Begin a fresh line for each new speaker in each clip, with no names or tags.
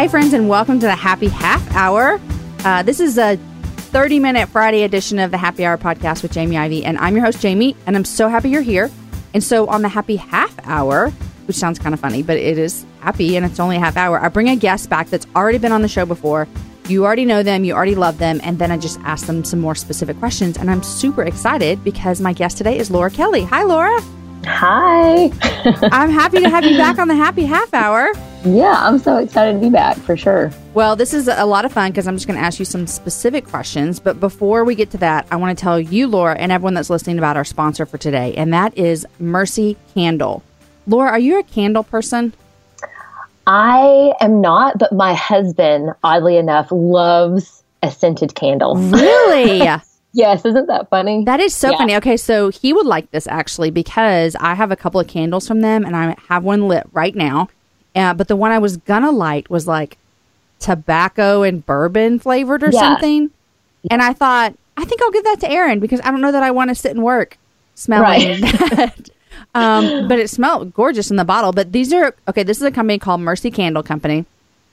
Hey, friends, and welcome to the Happy Half Hour. This is a 30-minute Friday edition of the Happy Hour podcast with Jamie Ivey, and I'm your host, Jamie, and I'm so happy you're here. And so on the Happy Half Hour, which sounds kind of funny, but it is happy, and it's only a half hour, I bring a guest back that's already been on the show before. You already know them, you already love them, and then I just ask them some more specific questions, and I'm super excited because my guest today is Laura Kelly. Hi, Laura.
Hi.
I'm happy to have you back on the Happy Half Hour.
Yeah, I'm so excited to be back, for sure.
Well, this is a lot of fun because I'm just going to ask you some specific questions. But before we get to that, I want to tell you, Laura, and everyone that's listening about our sponsor for today, and that is Mercy Candle. Laura, are you a candle person?
I am not, but my husband, oddly enough, loves a scented candle.
Really?
Yes, isn't that funny?
That is so funny. Okay, so he would like this actually because I have a couple of candles from them and I have one lit right now. But the one I was going to light was like tobacco and bourbon flavored or something. And I thought, I think I'll give that to Aaron because I don't know that I want to sit and work smelling that. But it smelled gorgeous in the bottle. But these are, this is a company called Mercy Candle Company.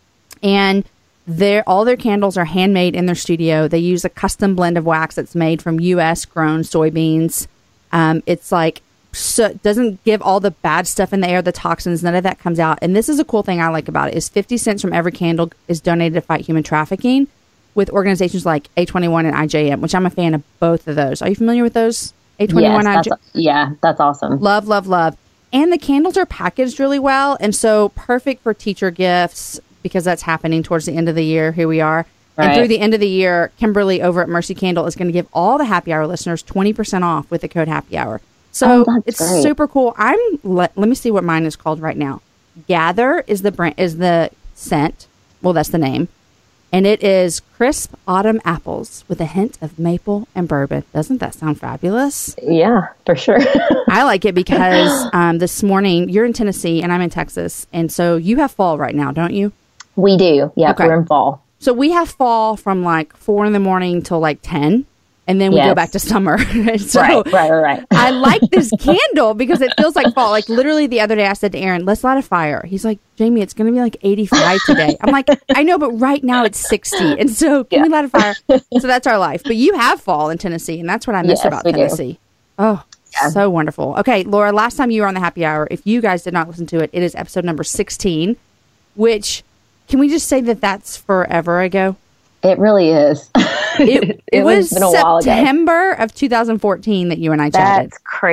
And all their candles are handmade in their studio. They use a custom blend of wax that's made from U.S. grown soybeans. It's like, so it doesn't give all the bad stuff in the air, the toxins, none of that comes out. And this is a cool thing I like about it is 50 cents from every candle is donated to fight human trafficking with organizations like A21 and IJM, which I'm a fan of both of those. Are you familiar with those? A21,
yes, that's awesome.
Love, love, love. And the candles are packaged really well. And so perfect for teacher gifts, because that's happening towards the end of the year. Here we are. Right. And through the end of the year, Kimberly over at Mercy Candle is going to give all the Happy Hour listeners 20% off with the code Happy Hour. So it's great. Super cool. Let me see what mine is called right now. Gather is the scent. Well, that's the name. And it is crisp autumn apples with a hint of maple and bourbon. Doesn't that sound fabulous?
Yeah, for sure.
I like it because this morning, you're in Tennessee and I'm in Texas. And so you have fall right now, don't you?
We do. Yeah, okay. We're in fall.
So we have fall from like 4 a.m. till like 10. And then we go back to summer. So
right.
I like this candle because it feels like fall. Like literally the other day I said to Aaron, let's light a fire. He's like, Jamie, it's going to be like 85 today. I'm like, I know, but right now it's 60. And so can we light a fire? So that's our life. But you have fall in Tennessee. And that's what I miss about Tennessee. Do. Oh, so wonderful. Okay, Laura, last time you were on the Happy Hour, if you guys did not listen to it, it is episode number 16, which can we just say that that's forever ago?
It really is.
It was been a while ago. September of 2014 that you and I chatted.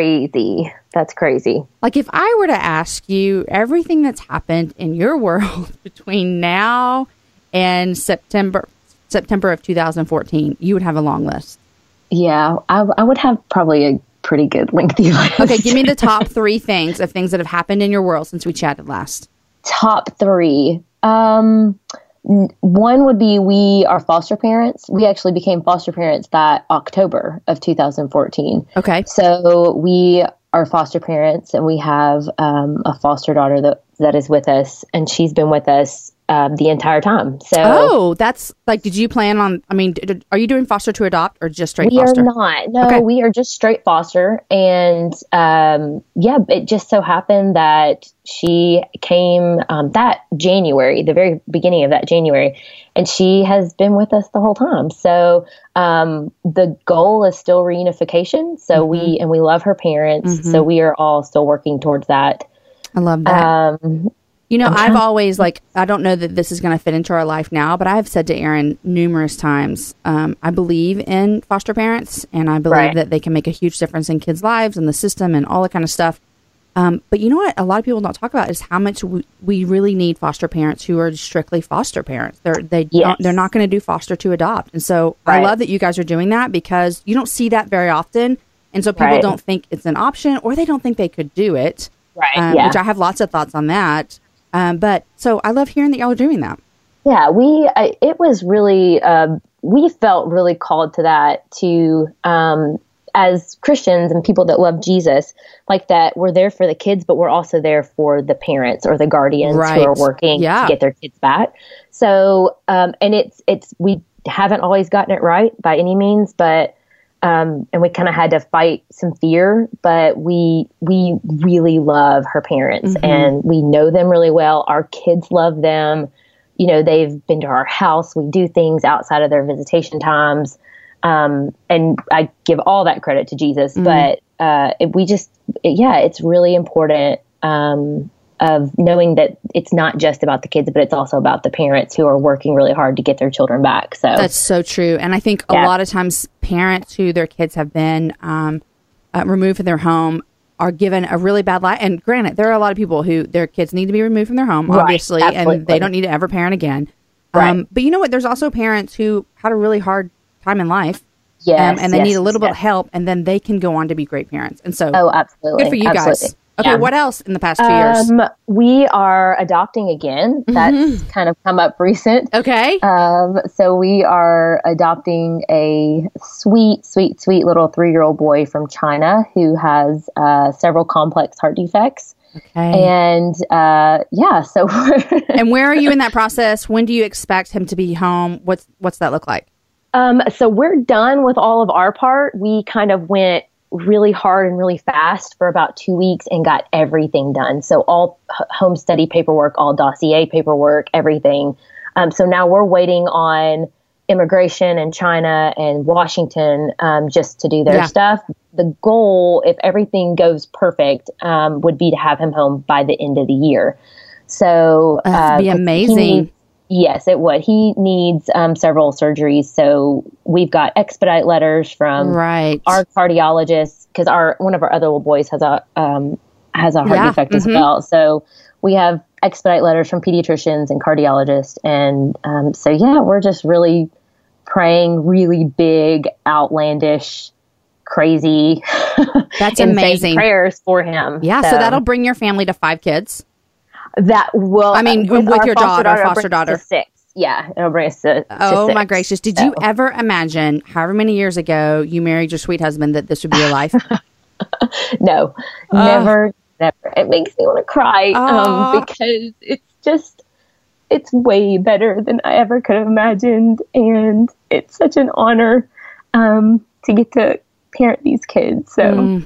That's crazy.
Like if I were to ask you everything that's happened in your world between now and September of 2014, you would have a long list.
Yeah, I would have probably a pretty good lengthy list.
Okay, give me the top 3 things that have happened in your world since we chatted last.
Top 3. One would be we are foster parents. We actually became foster parents that October of 2014.
Okay.
So we are foster parents and we have a foster daughter that is with us, and she's been with us the entire time. So
that's like, did you plan on, are you doing foster to adopt or just straight
foster?
We
are not. No, we are just straight foster. And it just so happened that she came that January, the very beginning of that January, and she has been with us the whole time. So the goal is still reunification. So we love her parents. So we are all still working towards that.
I love that. I've always I don't know that this is going to fit into our life now, but I've said to Aaron numerous times, I believe in foster parents and I believe that they can make a huge difference in kids' lives and the system and all that kind of stuff. But you know what a lot of people don't talk about is how much we really need foster parents who are strictly foster parents. They're not going to do foster to adopt. And so I love that you guys are doing that because you don't see that very often. And so people don't think it's an option or they don't think they could do it. Which I have lots of thoughts on that. But so I love hearing that y'all are doing that.
Yeah, it was really, we felt really called to that to, as Christians and people that love Jesus, like that we're there for the kids, but we're also there for the parents or the guardians who are working to get their kids back. So, and we haven't always gotten it right by any means, but and we kind of had to fight some fear, but we really love her parents and we know them really well. Our kids love them. they've been to our house. We do things outside of their visitation times. And I give all that credit to Jesus, but it's really important of knowing that it's not just about the kids, but it's also about the parents who are working really hard to get their children back. So
that's so true. And I think a lot of times parents who their kids have been removed from their home are given a really bad life. And granted, there are a lot of people who their kids need to be removed from their home, obviously, and they don't need to ever parent again. Right. But you know what? There's also parents who had a really hard time in life.
Yes,
and they need a little bit of help, and then they can go on to be great parents. And so,
absolutely,
good for you guys. Okay, what else in the past 2 years?
We are adopting again. That's kind of come up recent.
Okay.
So we are adopting a sweet, sweet, sweet little 3-year-old boy from China who has several complex heart defects.
Okay.
And so
and where are you in that process? When do you expect him to be home? What's that look like?
So we're done with all of our part. We kind of went really hard and really fast for about 2 weeks and got everything done. So all home study paperwork, all dossier paperwork, everything. So now we're waiting on immigration in China and Washington just to do their stuff. The goal, if everything goes perfect, would be to have him home by the end of the year. So
that'd be amazing.
Yes, it would. He needs several surgeries. So we've got expedite letters from our cardiologist because one of our other little boys has a heart defect as well. So we have expedite letters from pediatricians and cardiologists. And we're just really praying really big, outlandish, crazy,
that's amazing
prayers for him.
Yeah. So that'll bring your family to 5 kids.
That will,
with your foster daughter.
6. Yeah, it'll bring us to
Oh
6.
my gracious. Did you ever imagine, however many years ago you married your sweet husband, that this would be your life?
No, never. It makes me want to cry because it's way better than I ever could have imagined. And it's such an honor to get to parent these kids. So,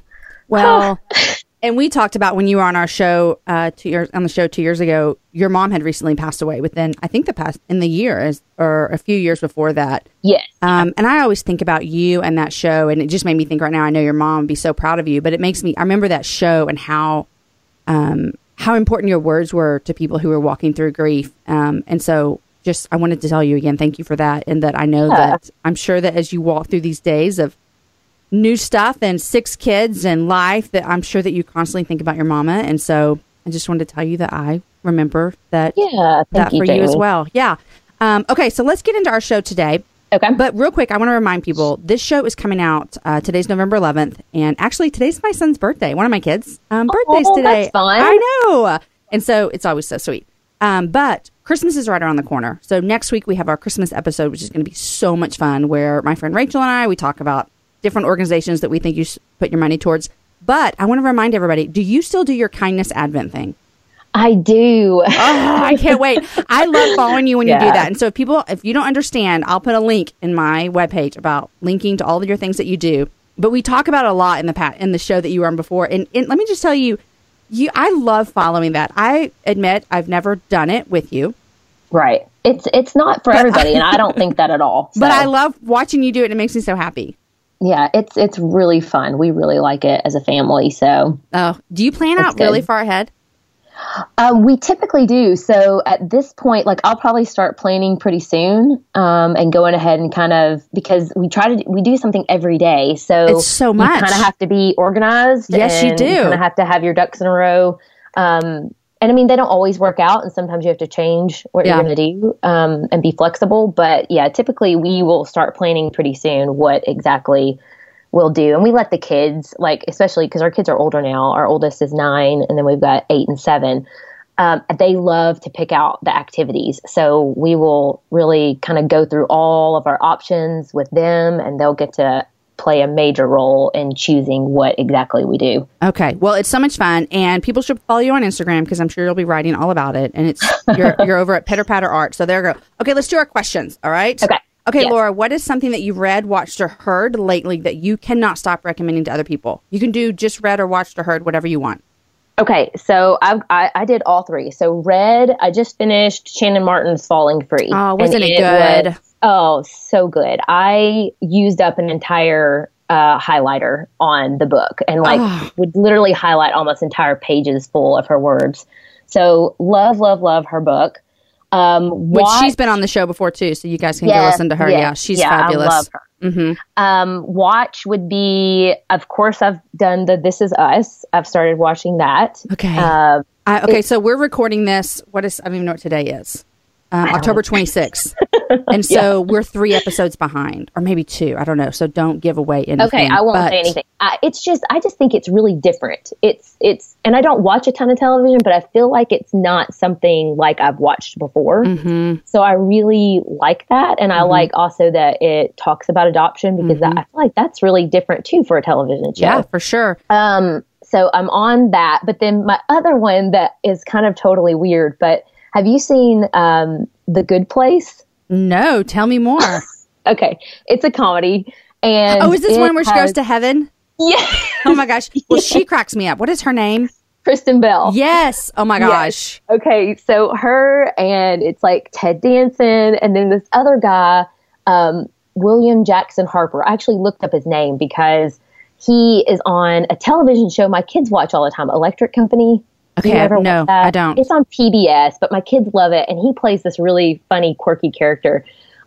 and we talked about when you were on our show 2 years ago, your mom had recently passed away within, I think, in the year or a few years before that.
Yes.
And I always think about you and that show, and it just made me think right now, I know your mom would be so proud of you, but it makes me, I remember that show and how important your words were to people who were walking through grief. And so I wanted to tell you again, thank you for that. And that I know that I'm sure that as you walk through these days of new stuff and 6 kids and life, that I'm sure that you constantly think about your mama. And so I just wanted to tell you that I remember that, that for you as well. Yeah. Okay. So let's get into our show today.
Okay.
But real quick, I want to remind people, this show is coming out, today's November 11th. And actually today's my son's birthday. One of my kids' birthdays today.
That's fun.
I know. And so it's always so sweet. But Christmas is right around the corner. So next week we have our Christmas episode, which is going to be so much fun, where my friend Rachel and I, we talk about different organizations that we think you should put your money towards. But I want to remind everybody, do you still do your kindness Advent thing?
I do.
I can't wait. I love following you when you do that. And so if you don't understand, I'll put a link in my webpage about linking to all of your things that you do. But we talk about it a lot in the show that you were on before. And let me just tell you, I love following that. I admit I've never done it with you.
Right. It's not for everybody, and I don't think that at all. So.
But I love watching you do it, and it makes me so happy.
Yeah, it's really fun. We really like it as a family. So,
do you plan out really far ahead?
We typically do. So at this point, I'll probably start planning pretty soon, and going ahead and kind of, because we do something every day. So
it's so much.
You kind of have to be organized.
Yes, you do.
You kind of have to have your ducks in a row. And I mean, they don't always work out, and sometimes you have to change what you're going to do, and be flexible. But yeah, typically we will start planning pretty soon what exactly we'll do. And we let the kids, especially because our kids are older now. Our oldest is 9, and then we've got 8 and 7. They love to pick out the activities. So we will really kind of go through all of our options with them, and they'll get to play a major role in choosing what exactly we do.
Okay. Well, it's so much fun, and people should follow you on Instagram, because I'm sure you'll be writing all about it. And you're over at Pitter Patter Art. So there you go. Okay, let's do our questions. All right. Okay, yes. Laura, what is something that you've read, watched, or heard lately that you cannot stop recommending to other people? You can do just read or watched or heard, whatever you want.
Okay, so I did all three. So Red, I just finished Shannon Martin's Falling Free.
Oh, wasn't it good?
So good. I used up an entire highlighter on the book and would literally highlight almost entire pages full of her words. So love, love, love her book.
Which she's been on the show before too, so you guys can go listen to her. Yeah, she's fabulous.
I love her. Mm-hmm. Watch would be, of course, I've done the This Is Us. I've started watching that.
Okay. So we're recording this. I don't even know what today is. October 26th. And so we're 3 episodes behind, or maybe 2. I don't know. So don't give away anything.
Okay, I won't say anything. I just think it's really different. It's, and I don't watch a ton of television, but I feel like it's not something like I've watched before. Mm-hmm. So I really like that. And I like also that it talks about adoption because I feel like that's really different too for a television show.
Yeah, for sure.
So I'm on that. But then my other one that is kind of totally weird, but have you seen The Good Place?
No, tell me more.
Okay, it's a comedy. And
is this one where she goes to heaven?
Yeah.
Oh my gosh. Well, she cracks me up. What is her name?
Kristen Bell.
Yes. Oh my gosh.
Yes. Okay, so her and it's like Ted Danson and then this other guy, William Jackson Harper. I actually looked up his name because he is on a television show my kids watch all the time, Electric Company.
Okay, no, I don't.
It's on PBS, but my kids love it, and he plays this really funny, quirky character.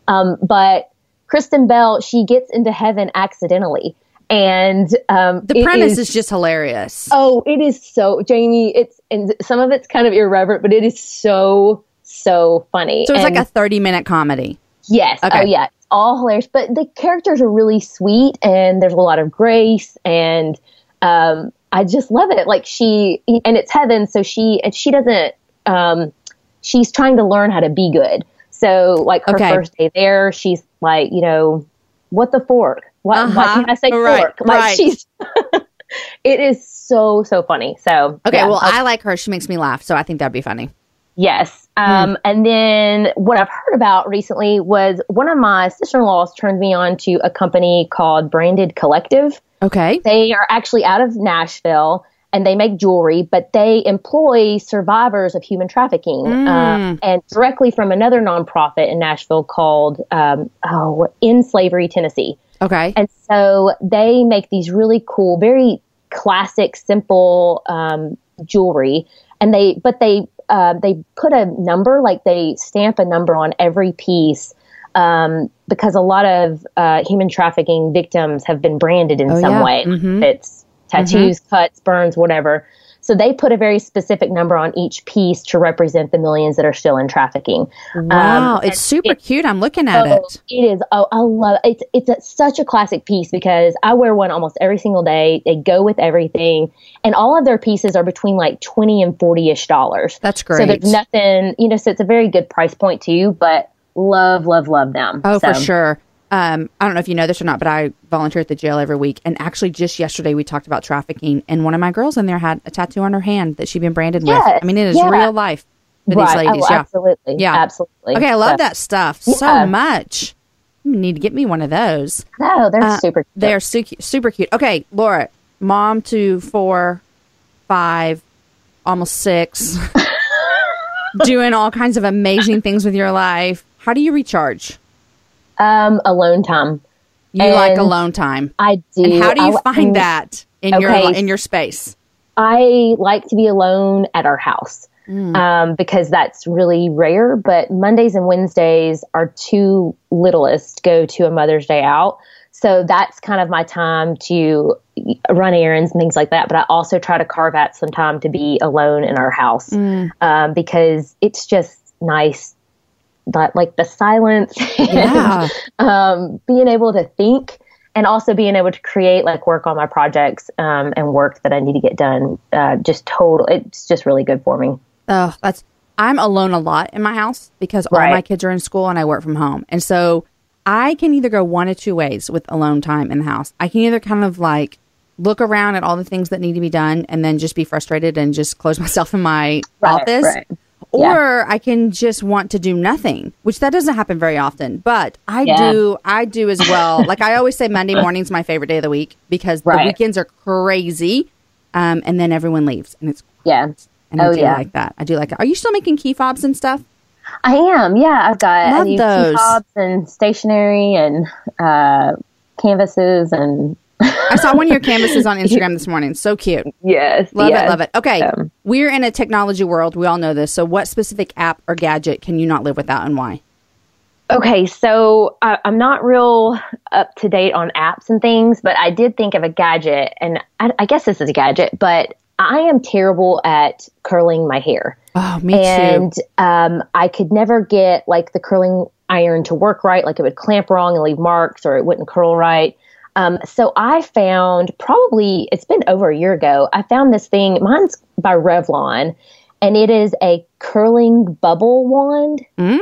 But Kristen Bell, she gets into heaven accidentally, and
the premise is just hilarious.
Oh, it is so, Jamie. And some of it's kind of irreverent, but it is so funny.
So it's like a 30-minute comedy.
Yes. Okay. Oh, yeah. It's all hilarious, but the characters are really sweet, and there's a lot of grace, and I just love it. Like and it's heaven. So she doesn't, she's trying to learn how to be good. So like her first day there, she's like, what the fork? Why can't I say fork? Like she's, it is so funny. So,
okay. Well, I like her. She makes me laugh. So I think that'd be funny.
Yes. And then what I've heard about recently was one of my sister-in-laws turned me on to a company called Branded Collective.
Okay.
They are actually out of Nashville and they make jewelry, but they employ survivors of human trafficking and directly from another nonprofit in Nashville called In Slavery, Tennessee.
Okay.
And so they make these really cool, very classic, simple jewelry. And they put a number, like they stamp a number on every piece. Because a lot of human trafficking victims have been branded in some way. Mm-hmm. It's tattoos, cuts, burns, whatever. So they put a very specific number on each piece to represent the millions that are still in trafficking.
Wow, it's super cute. I'm looking at it.
It is. Oh, I love it. It's such a classic piece because I wear one almost every single day. They go with everything. And all of their pieces are between like $20 and $40-ish.
That's great.
So there's nothing, so it's a very good price point too, but love them.
Oh, for sure. I don't know if you know this or not, but I volunteer at the jail every week. And actually just yesterday we talked about trafficking and one of my girls in there had a tattoo on her hand that she'd been branded with. I mean, it is real life for these ladies.
Oh, absolutely. Yeah. Absolutely.
Okay. I love that stuff so much. I need to get me one of those.
No, they're super cute.
They're super cute. Okay, Laura, mom to 4, 5, almost 6, doing all kinds of amazing things with your life. How do you recharge?
Alone time.
You like alone time.
I do.
And how do you find that in your space?
I like to be alone at our house because that's really rare. But Mondays and Wednesdays, our 2 littlest go to a Mother's Day out. So that's kind of my time to run errands and things like that. But I also try to carve out some time to be alone in our house because it's just nice. But like the silence, being able to think and also being able to create, like work on my projects and work that I need to get done. It's just really good for me.
Oh, I'm alone a lot in my house because all my kids are in school and I work from home. And so I can either go one of 2 ways with alone time in the house. I can either kind of like look around at all the things that need to be done and then just be frustrated and just close myself in my office. Right. Or I can just want to do nothing, which that doesn't happen very often, but I do as well. Like I always say Monday morning's my favorite day of the week because the weekends are crazy and then everyone leaves, and it's
Yeah.
and I do like that. I do like it. Are you still making key fobs and stuff?
I am. Yeah, I've got
Love
key
those.
fobs and stationery and canvases and
I saw one of your canvases on Instagram this morning. So cute.
yes,
Love
yes.
it, love it. Okay,
Um,
we're in a technology world. We all know this. So what specific app or gadget can you not live without, and why?
Okay, so I'm not real up to date on apps and things, but I did think of a gadget, and I guess this is a gadget, but I am terrible at curling my hair.
Oh, me
And
too.
I could never get like the curling iron to work right. Like it would clamp wrong and leave marks, or it wouldn't curl right. So I found probably, it's been over a year ago, I found this thing. Mine's by Revlon, and it is a curling bubble wand.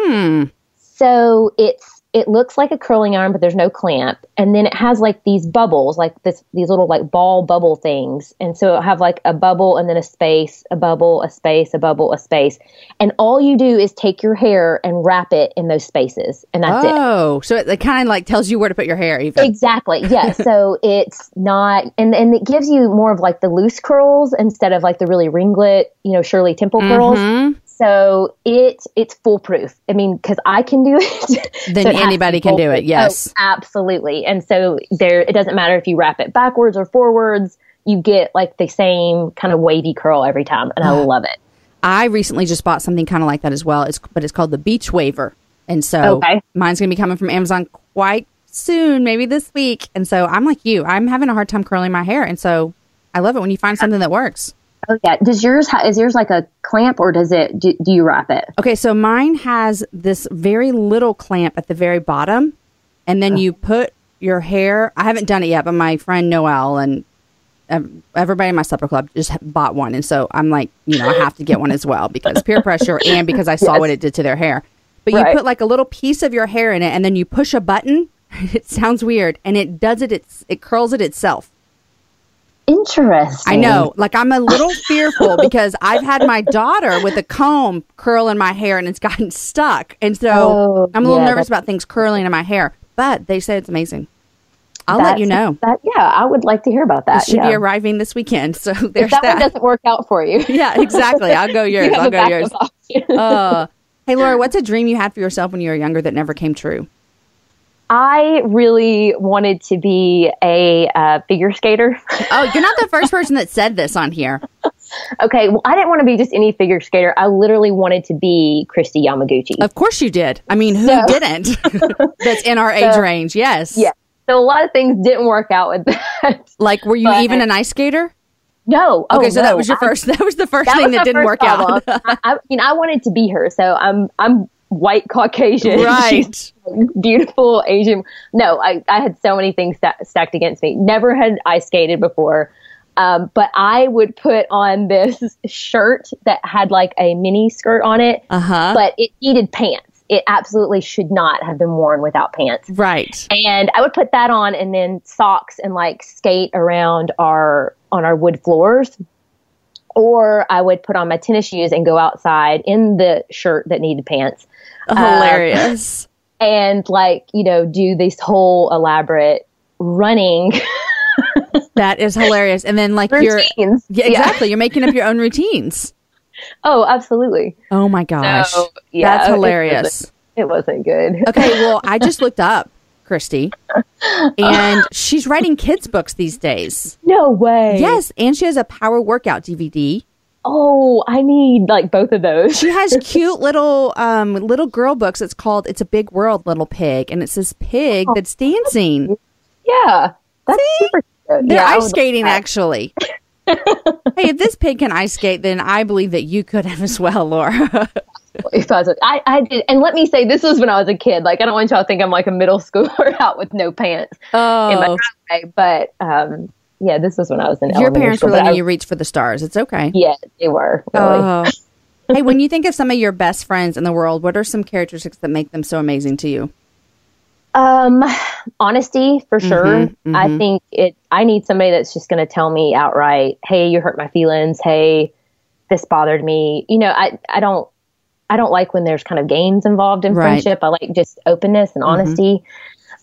So it looks like a curling iron, but there's no clamp. And then it has like these bubbles, like these little like ball bubble things. And so it'll have like a bubble and then a space, a bubble, a space, a bubble, a space. And all you do is take your hair and wrap it in those spaces. And that's it.
Oh, so it kind of like tells you where to put your hair even.
Exactly. Yeah. So it's not, and it gives you more of like the loose curls instead of like the really ringlet, Shirley Temple curls. So it's foolproof. I mean, because I can do it.
Then
so it has
anybody
to be
can do it.
foolproof.
Yes.
Oh, absolutely. And so it doesn't matter if you wrap it backwards or forwards, you get like the same kind of wavy curl every time. And I love it.
I recently just bought something kind of like that as well. But it's called the Beach Waver. And so mine's going to be coming from Amazon quite soon, maybe this week. And so I'm like you. I'm having a hard time curling my hair. And so I love it when you find something that works.
Oh yeah. Is yours like a clamp, or do you wrap it?
Okay, so mine has this very little clamp at the very bottom, and then you put your hair. I haven't done it yet, but my friend Noelle and everybody in my supper club just bought one, and so I'm like, I have to get one as well because peer pressure and because I saw what it did to their hair. But you put like a little piece of your hair in it, and then you push a button. It sounds weird, and it does it. It curls it itself.
Interesting.
I know. Like, I'm a little fearful because I've had my daughter with a comb curl in my hair and it's gotten stuck. And so I'm a little nervous about things curling in my hair. But they say it's amazing. I'll let you know.
I would like to hear about that.
It should be arriving this weekend. So there's
if that one doesn't work out for you.
Yeah, exactly. I'll go yours. I'll go yours. Hey, Laura, what's a dream you had for yourself when you were younger that never came true?
I really wanted to be a figure skater.
Oh, you're not the first person that said this on here.
Okay, well, I didn't want to be just any figure skater. I literally wanted to be Christy Yamaguchi.
Of course you did. I mean, who didn't? That's in our age range, yes.
Yeah. So a lot of things didn't work out with that.
Like, were you even an ice skater?
No.
Okay, so that was your first. That was the first thing that didn't work out.
I wanted to be her, so I'm white Caucasian,
right?
Beautiful Asian. No, I had so many things stacked against me. Never had ice skated before, but I would put on this shirt that had like a mini skirt on it, but it needed pants. It absolutely should not have been worn without pants.
Right.
And I would put that on and then socks and like skate around on our wood floors. Or I would put on my tennis shoes and go outside in the shirt that needed pants.
Hilarious.
And do this whole elaborate running.
That is hilarious. And then
routines.
Exactly. You're making up your own routines.
Oh, absolutely.
Oh my gosh.
So,
that's hilarious.
It wasn't good.
Okay. Well, I just looked up Christy and she's writing kids books these days.
No way.
Yes. And she has a power workout DVD.
Oh, I need both of those.
She has cute little girl books. It's called It's a Big World, Little Pig. And it's this pig that's dancing.
Yeah. That's super good.
They're ice skating, actually. Hey, if this pig can ice skate, then I believe that you could have as well, Laura.
I did. And let me say, this was when I was a kid. I don't want y'all to think I'm like a middle schooler out with no pants in my driveway. But, yeah, this was when I was in elementary school. Your
parents were letting you reach for the stars. It's okay.
Yeah, they were. Really.
Hey, when you think of some of your best friends in the world, what are some characteristics that make them so amazing to you?
Honesty, for sure. I think I need somebody that's just going to tell me outright, hey, you hurt my feelings. Hey, this bothered me. I don't like when there's kind of games involved in friendship. I like just openness and honesty.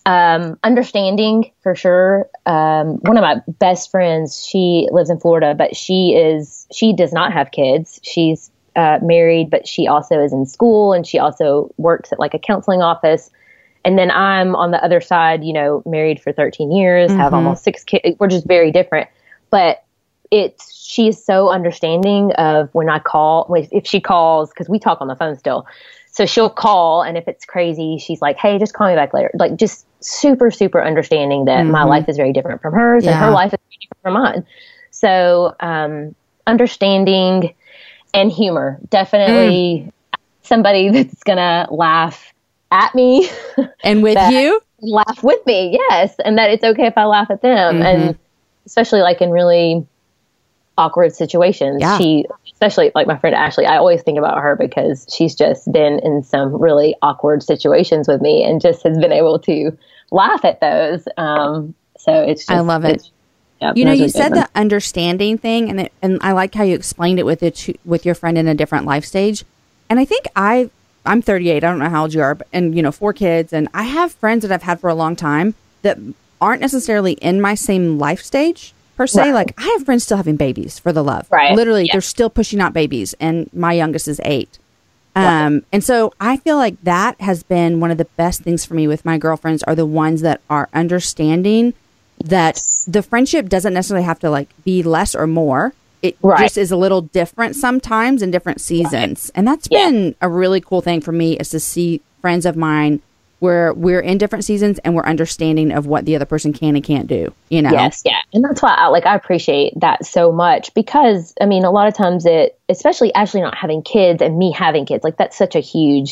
Understanding for sure. One of my best friends, she lives in Florida, but she does not have kids. She's married, but she also is in school, and she also works at like a counseling office. And then I'm on the other side, married for 13 years, have almost 6 kids. We're just very different, but she's so understanding of when I call, if she calls, because we talk on the phone still. So she'll call, and if it's crazy, she's like, hey, just call me back later. Like, just super, super understanding that my life is very different from hers, and her life is very different from mine. So understanding and humor, definitely somebody that's going to laugh at me.
And with you?
Laugh with me, yes. And that it's okay if I laugh at them. And especially like in really awkward situations.
Yeah.
Especially like my friend Ashley, I always think about her because she's just been in some really awkward situations with me and just has been able to laugh at those. So it's just,
I love it.
Yeah,
you said the understanding thing, and I like how you explained it with your friend in a different life stage. And I think I'm 38. I don't know how old you are, and 4 kids, and I have friends that I've had for a long time that aren't necessarily in my same life stage per se.
Right.
Like, I have friends still having babies, for the love.
Right.
Literally, they're still pushing out babies, and my youngest is 8. And so I feel like that has been one of the best things for me with my girlfriends, are the ones that are understanding that the friendship doesn't necessarily have to like be less or more. It just is a little different sometimes in different seasons. And that's been a really cool thing for me, is to see friends of mine where we're in different seasons and we're understanding of what the other person can and can't do,
Yes, yeah. And that's why I appreciate that so much, because I mean, a lot of times especially Ashley not having kids and me having kids, like that's such a huge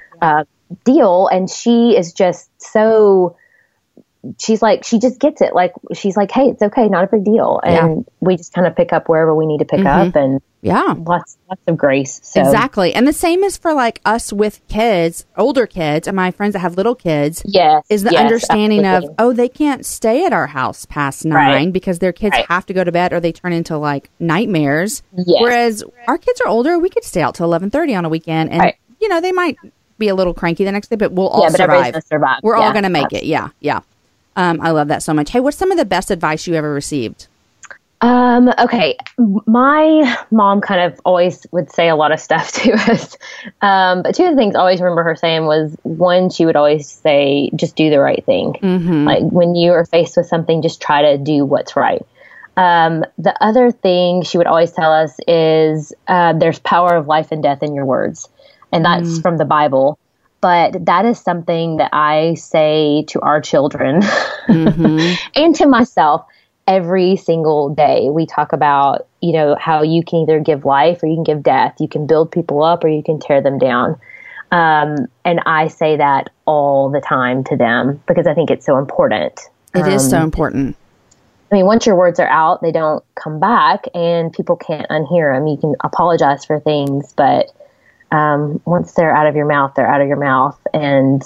deal. And she is just so, she's like, she just gets it. Like, she's like, hey, it's okay. Not a big deal. And we just kind of pick up wherever we need to pick up, and lots of grace. So.
Exactly. And the same is for like us with kids, older kids, and my friends that have little kids.
Yes.
Is the understanding absolutely. Of, they can't stay at our house past 9 because their kids have to go to bed, or they turn into like nightmares. Yes. Whereas our kids are older, we could stay out till 11:30 on a weekend, and they might be a little cranky the next day, but we'll all survive. We're all going to make it. Yeah. Yeah. I love that so much. Hey, what's some of the best advice you ever received?
Okay. My mom kind of always would say a lot of stuff to us. But 2 of the things I always remember her saying was, one, she would always say, just do the right thing. Like, when you are faced with something, just try to do what's right. The other thing she would always tell us is, there's power of life and death in your words. And that's from the Bible. But that is something that I say to our children and to myself every single day. We talk about, how you can either give life or you can give death. You can build people up or you can tear them down. And I say that all the time to them because I think it's so important.
It is so important.
I mean, once your words are out, they don't come back, and people can't unhear them. You can apologize for things, but once they're out of your mouth, they're out of your mouth. And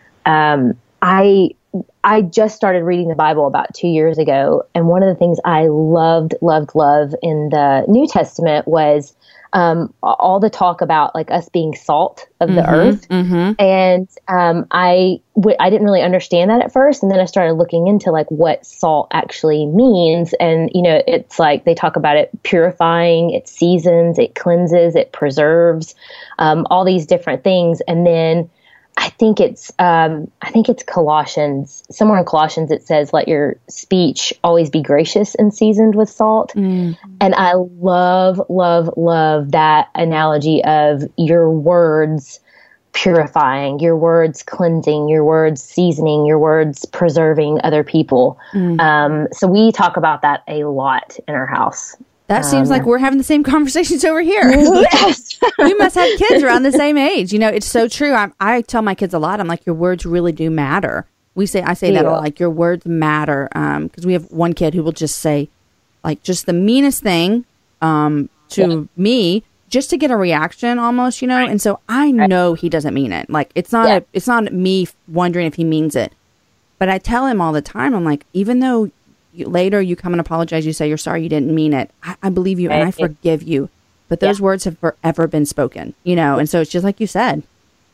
I just started reading the Bible about 2 years ago. And one of the things I loved in the New Testament was all the talk about like us being salt of the earth. And I didn't really understand that at first. And then I started looking into like what salt actually means. And, it's like they talk about it purifying, it seasons, it cleanses, it preserves, all these different things. And then I think it's Colossians. Somewhere in Colossians it says, "Let your speech always be gracious and seasoned with salt." And I love that analogy of your words purifying, your words cleansing, your words seasoning, your words preserving other people. So we talk about that a lot in our house.
That seems like we're having the same conversations over here.
Yes.
You must have kids around the same age. It's so true. I tell my kids a lot. I'm like, your words really do matter. I say that a lot, like your words matter. Because we have one kid who will just say like just the meanest thing to me just to get a reaction almost, And so I know he doesn't mean it. Like it's not me wondering if he means it. But I tell him all the time, I'm like, even though later you come and apologize, you say you're sorry, you didn't mean it, I believe you and I forgive you, but those words have forever been spoken, and so it's just like you said.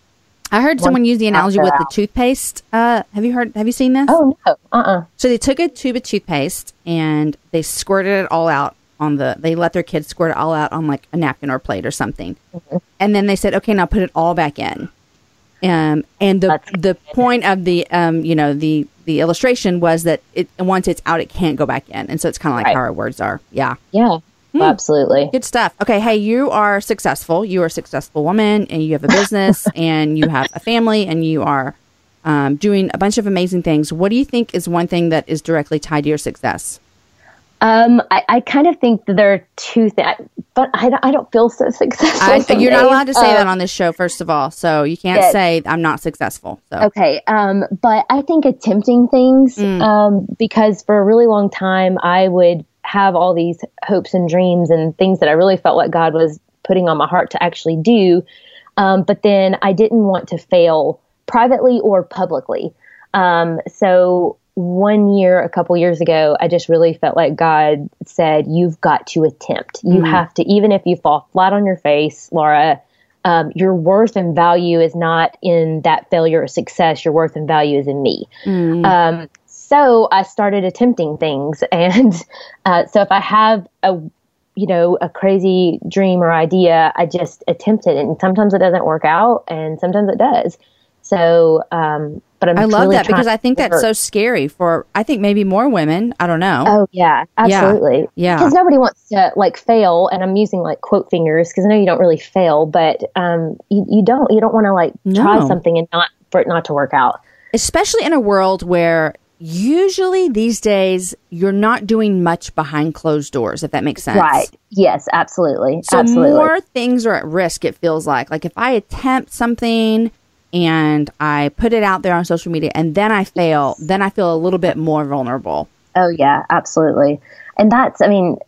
I heard someone use the analogy with the toothpaste. Have you seen this?
Oh, no.
So they took a tube of toothpaste and they squirted it all out they let their kids squirt it all out on like a napkin or plate or something. Mm-hmm. And then they said, okay, now put it all back in. And the point of the illustration was that once it's out, it can't go back in. And so it's kind of like how our words are. Yeah.
Yeah. Absolutely.
Good stuff. Okay. Hey, you are successful. You are a successful woman and you have a business and you have a family and you are doing a bunch of amazing things. What do you think is one thing that is directly tied to your success?
I kind of think that there are two things, but I don't feel so successful.
You're not allowed to say that on this show, first of all. So you can't say I'm not successful. So.
Okay. But I think attempting things, because for a really long time, I would have all these hopes and dreams and things that I really felt like God was putting on my heart to actually do. But then I didn't want to fail privately or publicly. So one year, a couple years ago, I just really felt like God said, you've got to attempt. You have to, even if you fall flat on your face, Laura, your worth and value is not in that failure or success. Your worth and value is in me. So I started attempting things. And so if I have a crazy dream or idea, I just attempt it. And sometimes it doesn't work out and sometimes it does. So, but I love
that because I think that's so scary for, I think maybe more women. I don't know.
Oh yeah, absolutely. Yeah. Because nobody wants to like fail. And I'm using like quote fingers because I know you don't really fail, but you don't want to like try something and for it not to work out.
Especially in a world where usually these days you're not doing much behind closed doors, if that makes sense.
Right. Yes, absolutely.
So more things are at risk, it feels like. Like if I attempt something and I put it out there on social media and then I fail, then I feel a little bit more vulnerable.
Oh yeah, absolutely. And that's, it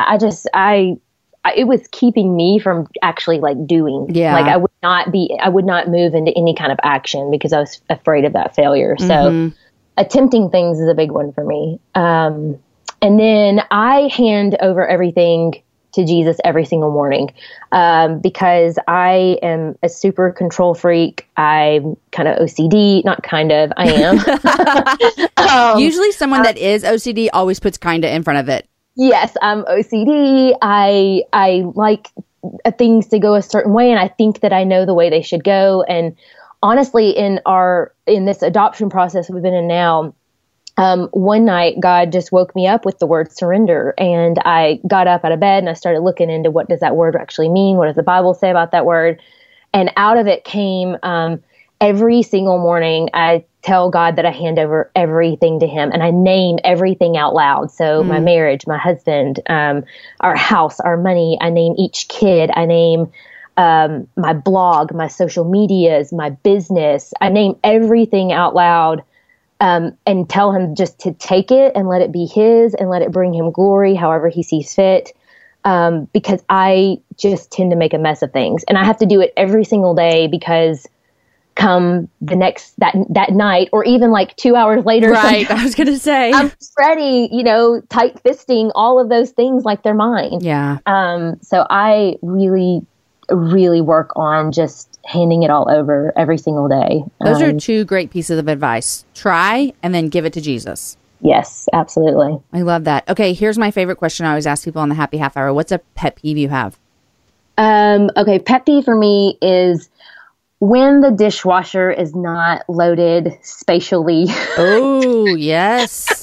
was keeping me from actually like doing. Yeah. Like I would not move into any kind of action because I was afraid of that failure. So attempting things is a big one for me. And then I hand over everything to Jesus every single morning, because I am a super control freak. I'm kind of OCD, not kind of, I am.
Usually someone that is OCD always puts kind of in front of it.
Yes, I'm OCD. I like things to go a certain way, and I think that I know the way they should go. And honestly, in this adoption process we've been in now, one night God just woke me up with the word surrender, and I got up out of bed and I started looking into what does that word actually mean? What does the Bible say about that word? And out of it came, every single morning I tell God that I hand over everything to him and I name everything out loud. So my marriage, my husband, our house, our money, I name each kid, I name my blog, my social medias, my business, I name everything out loud. And tell him just to take it and let it be his and let it bring him glory, however he sees fit. Because I just tend to make a mess of things and I have to do it every single day because come the next, that night, or even like 2 hours later.
Right. I was going to say,
I'm ready, tight fisting all of those things like they're mine.
Yeah.
So I really work on just handing it all over every single day.
Those are two great pieces of advice. Try and then give it to Jesus.
Yes, absolutely.
I love that. Okay, here's my favorite question I always ask people on the Happy Half Hour. What's a pet peeve you have?
Okay, pet peeve for me is when the dishwasher is not loaded spatially.
Oh, yes.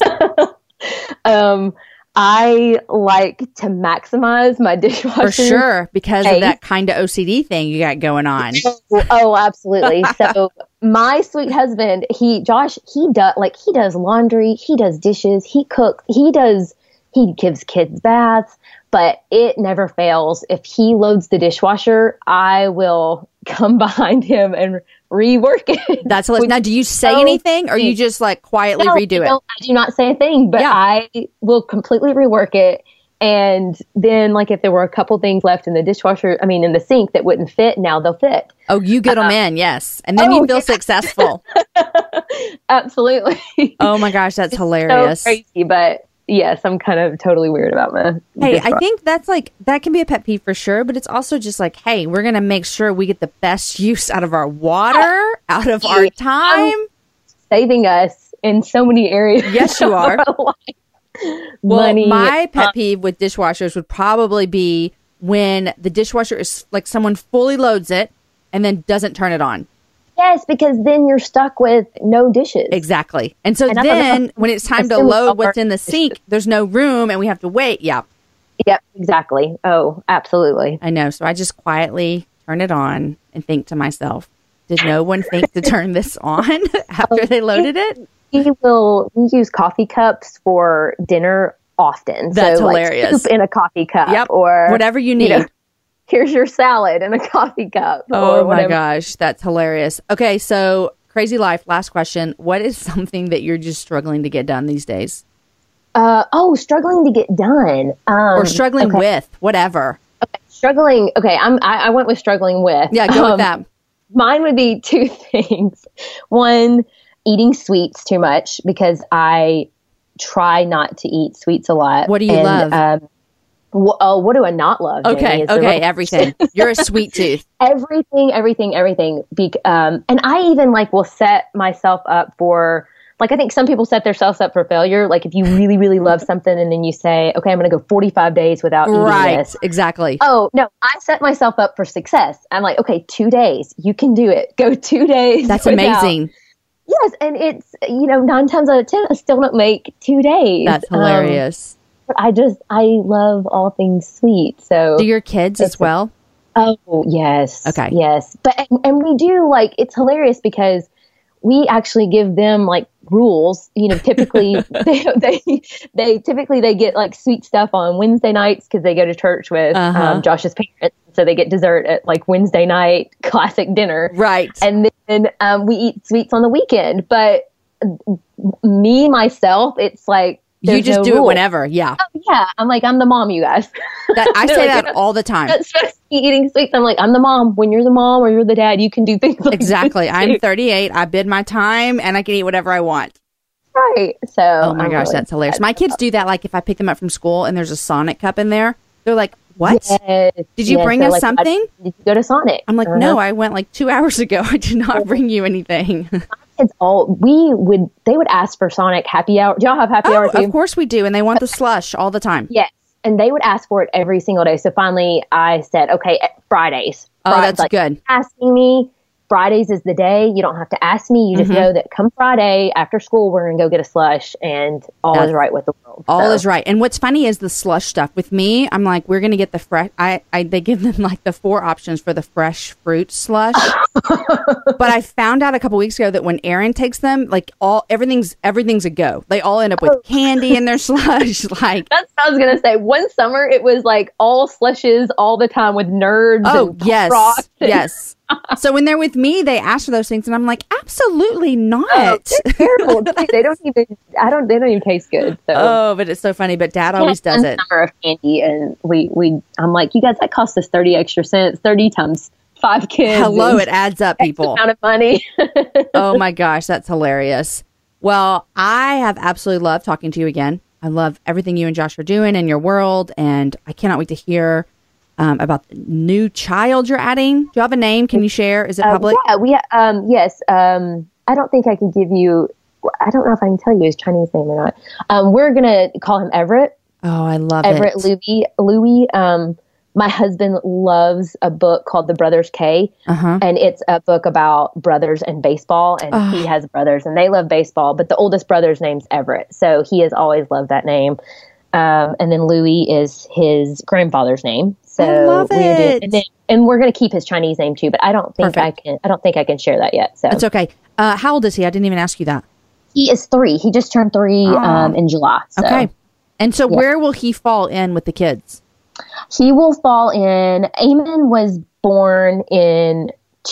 I like to maximize my dishwasher.
For sure, because of that kind of OCD thing you got going on.
Oh, absolutely. So my sweet husband, Josh, he does laundry, he does dishes, he cooks, he gives kids baths, but it never fails. If he loads the dishwasher, I will come behind him and rework it.
That's now. Do you say anything, or you just like quietly redo it?
No, I do not say a thing, but I will completely rework it. And then, like, if there were a couple things left in the dishwasher, in the sink that wouldn't fit, now they'll fit.
Oh, you get them in, yes, and then you feel successful.
Absolutely.
Oh my gosh, that's hilarious.
So crazy, but yes, I'm kind of totally weird about my
Hey,
dishwasher.
I think that's like, that can be a pet peeve for sure, but it's also just like, hey, we're going to make sure we get the best use out of our water, out of our time.
Saving us in so many areas.
Yes, you are. Well,
Money.
my pet peeve with dishwashers would probably be when the dishwasher is like someone fully loads it and then doesn't turn it on.
Yes, because then you're stuck with no dishes.
Exactly. And so
And
then when it's time to load what's in the sink, there's no room and we have to wait. Yeah.
Yep, exactly. Oh, absolutely.
I know. So I just quietly turn it on and think to myself, did no one think to turn this on after they loaded it?
We use coffee cups for dinner often.
That's
so,
hilarious.
Like soup in a coffee cup.
Yep.
Or
whatever you need.
Here's your salad in a coffee cup.
Oh
or
my
whatever.
gosh. That's hilarious. Okay. So crazy life. Last question. What is something that you're just struggling to get done these days?
Struggling to get done.
Or struggling with, whatever.
Okay, struggling. Okay, I went with struggling with.
Yeah, go with that.
Mine would be two things. One, eating sweets too much because I try not to eat sweets a lot.
What do you love?
What do I not love?
Okay,
Jamie,
everything. You're a sweet tooth.
everything. And I even will set myself up for, I think some people set themselves up for failure. Like if you really, really love something and then you say, okay, I'm going to go 45 days without eating this.
Exactly.
Oh, no, I set myself up for success. I'm like, okay, 2 days. You can do it. Go 2 days.
That's amazing.
Yes. And it's, 9 times out of 10, I still don't make 2 days.
That's hilarious.
But I love all things sweet. So
do your kids as well?
Oh, yes.
Okay.
Yes. But, and we do it's hilarious because we actually give them rules. Typically they typically get sweet stuff on Wednesday nights because they go to church with Josh's parents. So they get dessert at Wednesday night, classic dinner.
Right.
And then we eat sweets on the weekend. But myself, it's
you just
no
do
rule.
it whenever. Yeah.
Oh, yeah. I'm I'm the mom, you guys.
I say that all the time.
Not supposed to be eating sweets. I'm I'm the mom. When you're the mom or you're the dad, you can do things like
exactly.
this
I'm 38. I bid my time and I can eat whatever I want.
Right. So.
Oh my gosh, that's hilarious. My kids do that. If I pick them up from school and there's a Sonic cup in there, they're like, what?
Yes,
did you bring us something?
Did you go to Sonic?
I'm like, no, I went 2 hours ago. I did not bring you anything.
Kids they would ask for Sonic happy hour. Do y'all have happy hour too?
Of course we do. And they want the slush all the time.
Yes. And they would ask for it every single day. So finally I said, okay, Fridays.
Oh, that's good.
Asking me, Fridays is the day. You don't have to ask me. You just know that come Friday after school, we're going to go get a slush and all is right with the world.
All is right. And what's funny is the slush stuff. With me, I'm like, we're going to get the fresh. They give them the 4 options for the fresh fruit slush. But I found out a couple weeks ago that when Aaron takes them, everything's a go. They all end up with candy in their slush.
That's what I was going to say. One summer, it was all slushes all the time with nerds.
Oh,
and
yes.
Frost.
Yes. So when they're with me, they ask for those things, and I'm like, absolutely not.
Oh, they're terrible. They don't even taste good. So.
Oh, but it's so funny. But Dad always does it.
Summer of candy, and I'm like, you guys, that cost us 30 extra cents. 30 times 5 kids.
Hello, it adds up, people.
Amount of money.
Oh my gosh, that's hilarious. Well, I have absolutely loved talking to you again. I love everything you and Josh are doing in your world, and I cannot wait to hear about the new child you're adding. Do you have a name? Can you share? Is it public?
Yeah, yes. I don't think I can give you, I don't know if I can tell you his Chinese name or not. We're going to call him Everett.
Oh, I love
Everett
it.
Louis. My husband loves a book called The Brothers K, and it's a book about brothers and baseball, and he has brothers, and they love baseball, but the oldest brother's name's Everett, so he has always loved that name. And then Louis is his grandfather's name. So
I love it.
And we're going to keep his Chinese name too, but I don't think I can share that yet. So
it's okay. How old is he? I didn't even ask you that.
He is 3. He just turned 3 in July. So.
Okay. And so where will he fall in with the kids?
He will fall in. Eamon was born in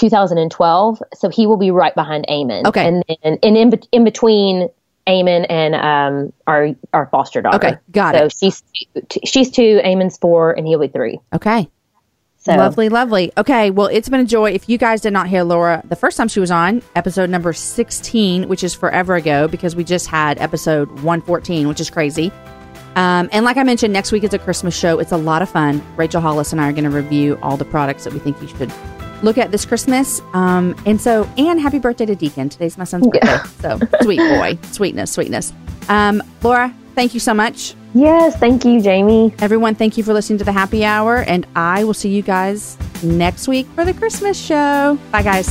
2012, so he will be right behind Eamon.
Okay.
And then in between Eamon and our foster daughter.
Okay, got it.
So she's 2, Eamon's 4, and he'll be 3.
Okay.
So
Lovely. Okay, well, it's been a joy. If you guys did not hear Laura the first time she was on, episode number 16, which is forever ago because we just had episode 114, which is crazy. And like I mentioned, next week is a Christmas show. It's a lot of fun. Rachel Hollis and I are going to review all the products that we think you should look at this Christmas. And happy birthday to Deacon. Today's my son's birthday. So sweet boy. Sweetness. Laura, thank you so much.
Yes, thank you, Jamie.
Everyone, thank you for listening to the Happy Hour. And I will see you guys next week for the Christmas show. Bye, guys.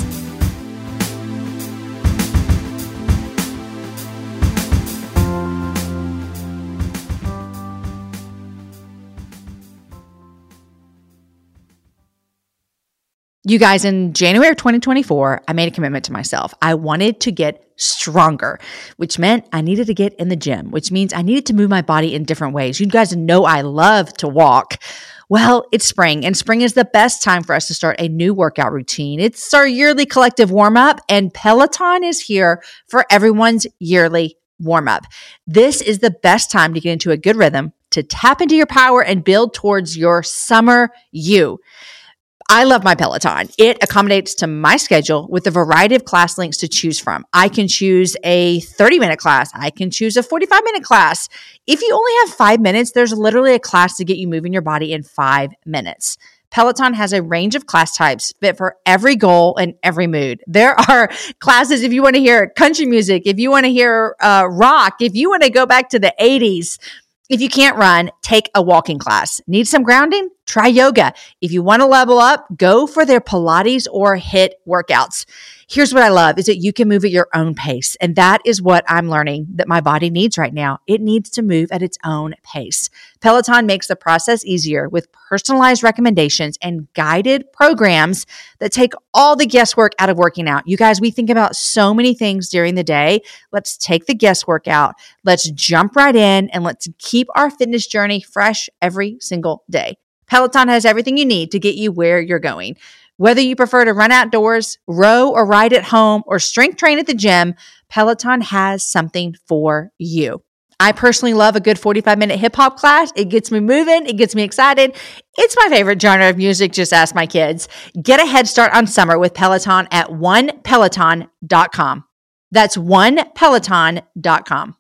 You guys, in January of 2024, I made a commitment to myself. I wanted to get stronger, which meant I needed to get in the gym, which means I needed to move my body in different ways. You guys know I love to walk. Well, it's spring, and spring is the best time for us to start a new workout routine. It's our yearly collective warm-up, and Peloton is here for everyone's yearly warm-up. This is the best time to get into a good rhythm, to tap into your power and build towards your summer you. I love my Peloton. It accommodates to my schedule with a variety of class links to choose from. I can choose a 30-minute class. I can choose a 45-minute class. If you only have 5 minutes, there's literally a class to get you moving your body in 5 minutes. Peloton has a range of class types fit for every goal and every mood. There are classes if you want to hear country music, if you want to hear rock, if you want to go back to the 80s. If you can't run, take a walking class. Need some grounding? Try yoga. If you want to level up, go for their Pilates or HIIT workouts. Here's what I love is that you can move at your own pace. And that is what I'm learning that my body needs right now. It needs to move at its own pace. Peloton makes the process easier with personalized recommendations and guided programs that take all the guesswork out of working out. You guys, we think about so many things during the day. Let's take the guesswork out. Let's jump right in and let's keep our fitness journey fresh every single day. Peloton has everything you need to get you where you're going. Whether you prefer to run outdoors, row or ride at home, or strength train at the gym, Peloton has something for you. I personally love a good 45-minute hip hop class. It gets me moving. It gets me excited. It's my favorite genre of music. Just ask my kids. Get a head start on summer with Peloton at onepeloton.com. That's onepeloton.com.